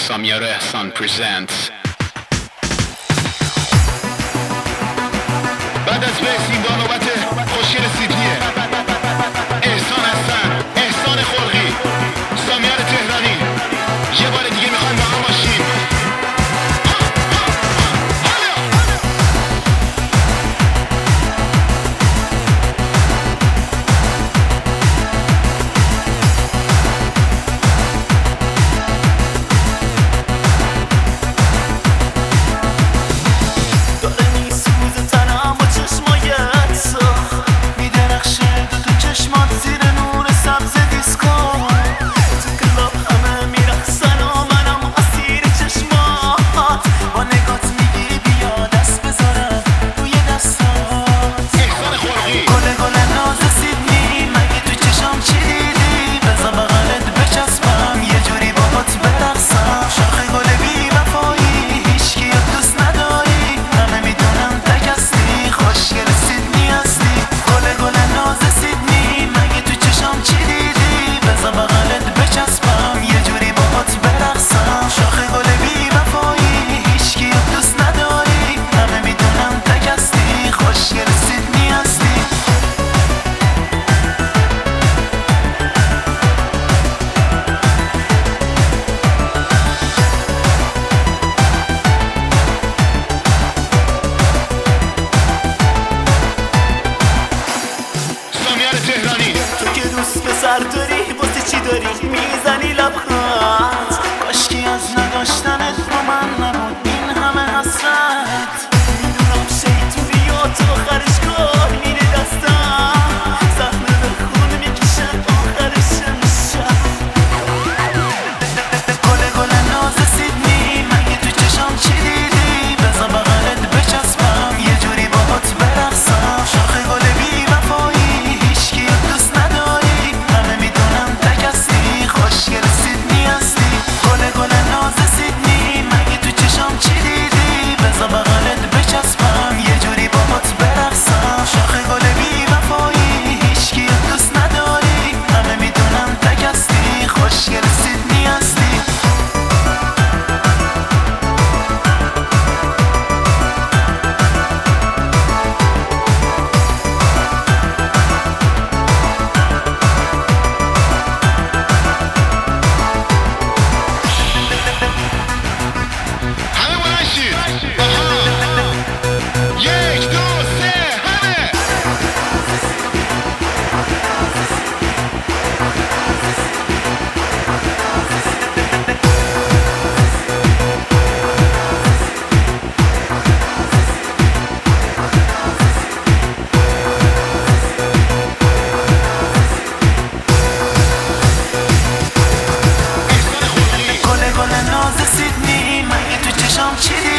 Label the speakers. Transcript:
Speaker 1: سامیار احسان پرزنت. بعد از رسیم با نوبت خوشگل سیدنیه. احسان هستن، احسان خلقی، سامیار تهرانی. یه بار دیگه میخوایم با هم باشیم.
Speaker 2: تو که دوست پسر داری واسه چی داری میزنی لبخند؟ کاشکی از نداشتنت با من نبود این همه حسرت. میدونم شیطونی و تو آخرش کار میره دستم، زخمه به خون میکشن آخرش میشه. گل ناز سیدنی مگه تو چشم چی دیدی؟ بزن بغلت بچسبم یه جوری باهات برقصم. شاخه گل بی وفایی سیدنی مگه تو چشم چی